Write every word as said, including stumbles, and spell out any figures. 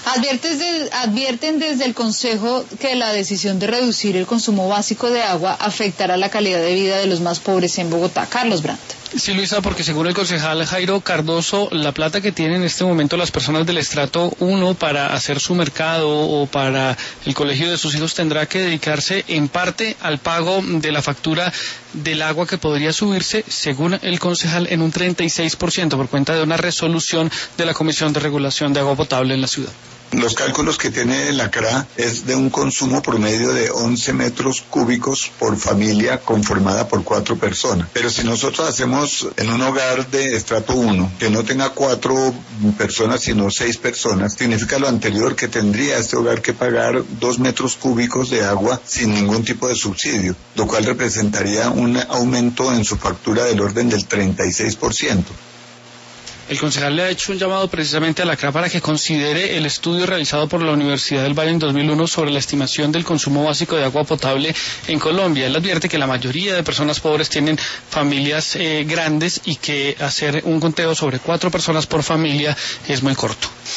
Adviertes de- advierten desde el Consejo que la decisión de reducir el consumo básico de agua afectará la calidad de vida de los más pobres en Bogotá. Carlos Brandt. Sí, Luisa, porque según el concejal Jairo Cardoso, la plata que tienen en este momento las personas del estrato uno para hacer su mercado o para el colegio de sus hijos tendrá que dedicarse en parte al pago de la factura del agua, que podría subirse, según el concejal, en un treinta y seis por ciento por cuenta de una resolución de la Comisión de Regulación de Agua Potable en la ciudad. Los cálculos que tiene la C R A es de un consumo promedio de once metros cúbicos por familia conformada por cuatro personas. Pero si nosotros hacemos en un hogar de estrato uno, que no tenga cuatro personas sino seis personas, significa lo anterior, que tendría este hogar que pagar dos metros cúbicos de agua sin ningún tipo de subsidio, lo cual representaría un aumento en su factura del orden del treinta y seis por ciento. El concejal le ha hecho un llamado precisamente a la C R A para que considere el estudio realizado por la Universidad del Valle en dos mil uno sobre la estimación del consumo básico de agua potable en Colombia. Él advierte que la mayoría de personas pobres tienen familias eh, grandes y que hacer un conteo sobre cuatro personas por familia es muy corto.